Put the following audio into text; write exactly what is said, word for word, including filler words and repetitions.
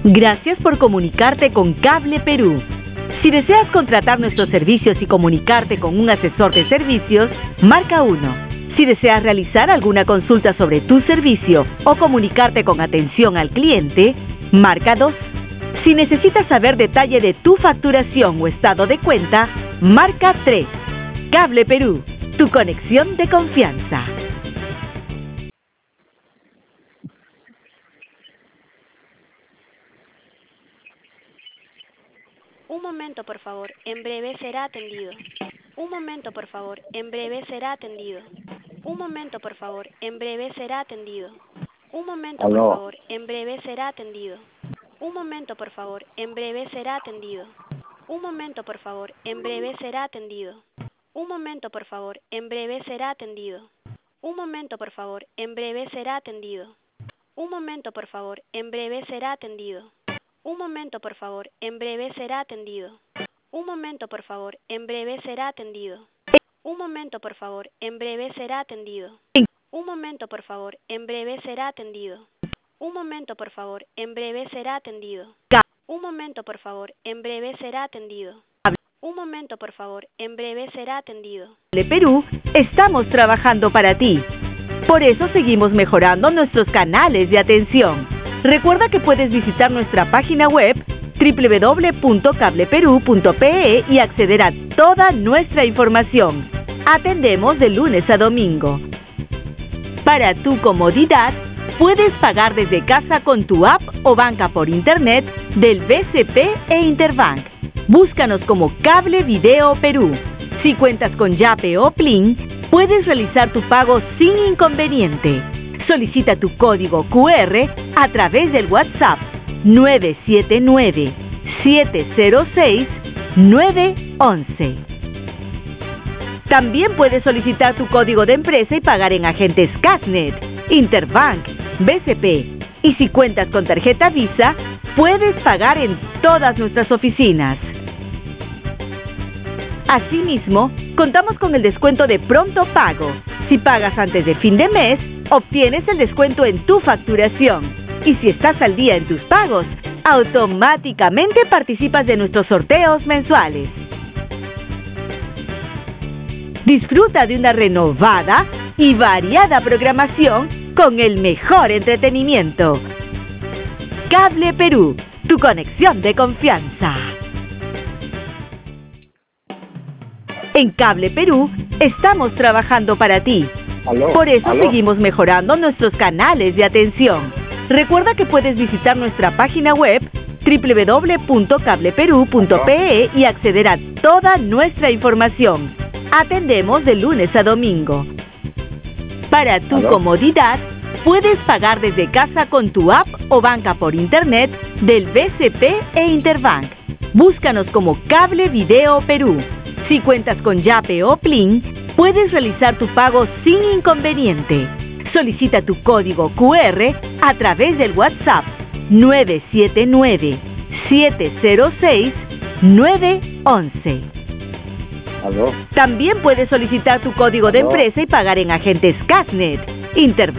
Gracias por comunicarte con Cable Perú. Si deseas contratar nuestros servicios y comunicarte con un asesor de servicios, marca uno. Si deseas realizar alguna consulta sobre tu servicio o comunicarte con atención al cliente, marca dos. Si necesitas saber detalle de tu facturación o estado de cuenta, marca tres. Cable Perú, tu conexión de confianza. Un momento, por favor. En breve será atendido. Un momento, por favor. En breve será atendido. Un momento, por favor. En breve será atendido. Un momento, por Aló. favor. En breve será atendido. Un momento, por favor. En breve será atendido. Un momento, por favor. En breve será atendido. Un momento, por favor. En breve será atendido. Un momento, por favor. En breve será atendido. Un momento, por favor. En breve será atendido. Un momento, por favor. En breve será atendido. Un momento, por favor. En breve será atendido. Un momento, por favor. En breve será atendido. Un momento, por favor. En breve será atendido. Un momento, por favor. En breve será atendido. Un momento, por favor. En breve será atendido. Un momento, por favor. En breve será atendido. Cable Perú, estamos trabajando para ti. Por eso seguimos mejorando nuestros canales de atención. Recuerda que puedes visitar nuestra página web doble u doble u doble u punto cable perú punto pe e y acceder a toda nuestra información. Atendemos de lunes a domingo. Para tu comodidad, puedes pagar desde casa con tu app o banca por internet del B C P e Interbank. Búscanos como Cable Video Perú. Si cuentas con Yape o Plin, puedes realizar tu pago sin inconveniente. Solicita tu código cu erre a través del WhatsApp nueve siete nueve, siete cero seis, nueve once. También puedes solicitar tu código de empresa y pagar en agentes Casnet, Interbank, B C P. Y si cuentas con tarjeta Visa, puedes pagar en todas nuestras oficinas. Asimismo, contamos con el descuento de pronto pago. Si pagas antes de fin de mes, obtienes el descuento en tu facturación. Y si estás al día en tus pagos, automáticamente participas de nuestros sorteos mensuales. Disfruta de una renovada y variada programación con el mejor entretenimiento. Cable Perú, tu conexión de confianza. En Cable Perú, estamos trabajando para ti. Aló. Por eso Aló. seguimos mejorando nuestros canales de atención. Recuerda que puedes visitar nuestra página web doble u doble u doble u punto cable perú punto pe e y acceder a toda nuestra información. Atendemos de lunes a domingo. Para tu Aló. comodidad, puedes pagar desde casa con tu app o banca por internet del B C P e Interbank. Búscanos como Cable Video Perú. Si cuentas con Yape o Plin, puedes realizar tu pago sin inconveniente. Solicita tu código cu erre a través del WhatsApp nueve siete nueve, siete cero seis, nueve once. Aló. También puedes solicitar tu código de Aló. empresa y pagar en agentes Casnet, Interbank.